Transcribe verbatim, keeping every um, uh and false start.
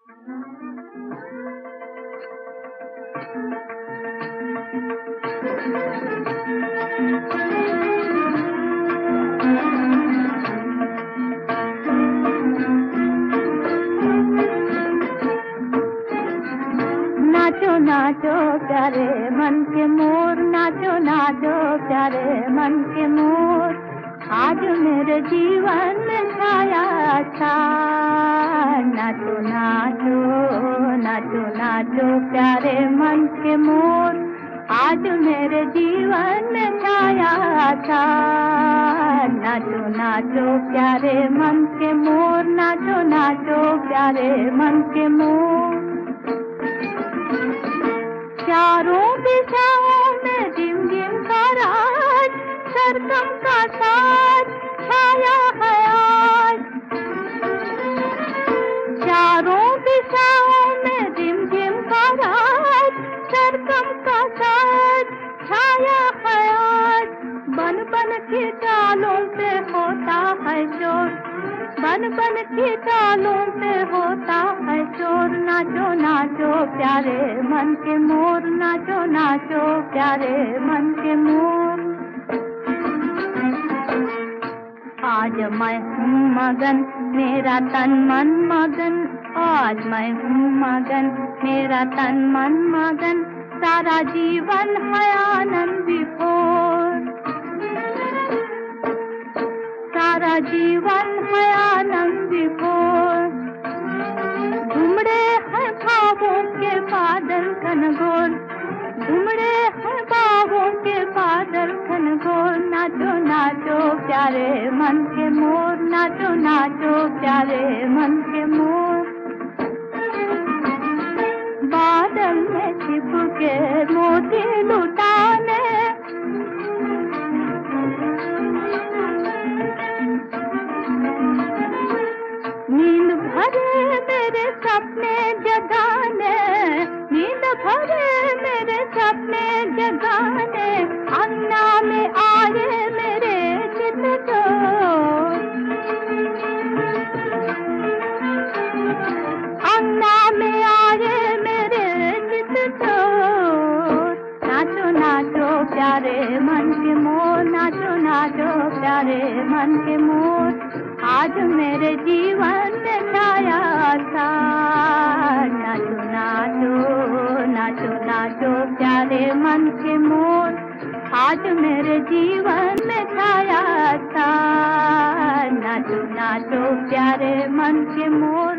नाचो नाचो प्यारे मन के मोर, नाचो नाचो प्यारे मन के मोर, आज मेरे जीवन में छाया था। नाचो नाचो नाचो नाचो प्यारे मन के मोर, आज मेरे जीवन में छाया था। नाचो नाचो प्यारे मन के मोर, नाचो नाचो प्यारे मन के मोर। चारों दिशाओं में जिम जिम का राज, सरगम का साज छाया है आज। चारों दिशाओं में जिम जिम का राज, सरगम का साज छाया है आज। बन बन की चालों पे होता है शोर, बन बन की चालों पे होता है शोर। नाचो नाचो प्यारे मन के मोर, नाचो नाचो प्यारे मन के मोर। आज मैं हूँ मगन, मेरा तन मन मगन, आज मैं हूँ मगन, मेरा तन मन मगन, सारा जीवन है आनंद विभोर। सारा जीवन है आनंद विभोर। घुमड़े हैं भावों के बादल घनघोर, घुमड़े हैं भावों के बादल घनघोर। नाचो नाचो प्यारे मन के मोर, नाचो नाचो प्यारे मन के मोर। बादल में छिप के मोती लुटाने, नींद भरे मेरे सपने जगाने, नींद भरे मेरे सपने जगाने। अंगना में आए मेरे चित चोर, अंगना में आए मेरे चित चोर। नाचो नाचो प्यारे मन के मोर, नाचो नाचो प्यारे मन के मोर, आज मेरे जीवन में छाया था। नाचो नाचो नाचो नाचो प्यारे मन के मोर, आज मेरे जीवन में छाया था। नाचो नाचो प्यारे मन के मोर,